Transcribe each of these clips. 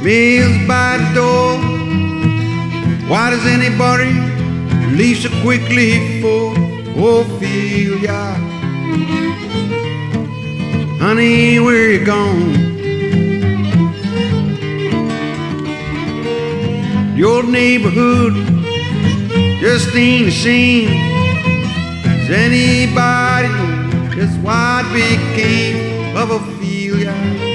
Nails by the door. Why does anybody leave so quickly for Ophelia? Honey, where you gone? The old neighborhood just ain't the same. Does anybody know just what became of Ophelia?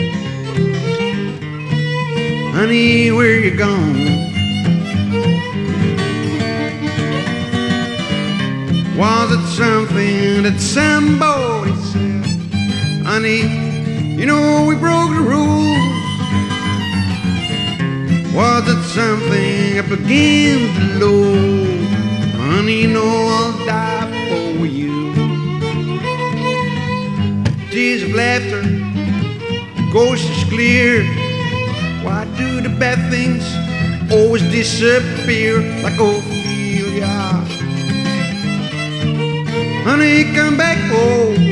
Honey, where you gone? Was it something that somebody said? Honey, you know we broke the rules. Was it something up against the law? Honey, you know I'll die for you. Tears of laughter, the ghost is clear. Why do the bad things always disappear like Ophelia? Honey, come back home.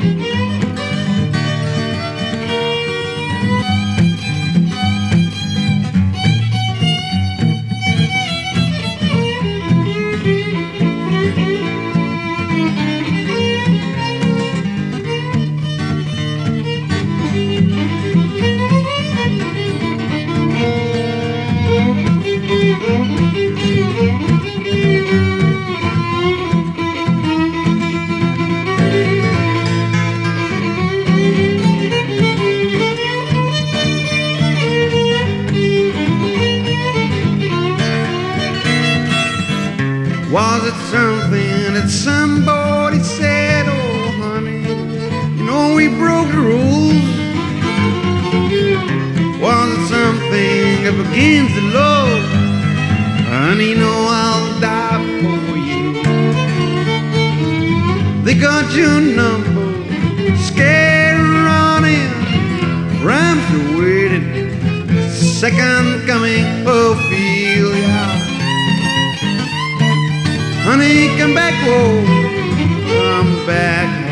Was it something that somebody said? Oh, honey, you know we broke the rules. Was it something up against the law? Honey, you know I'll die for you. They got your number, scared running, rhymes are waiting, second coming, Ophelia. Honey, come back home, come back.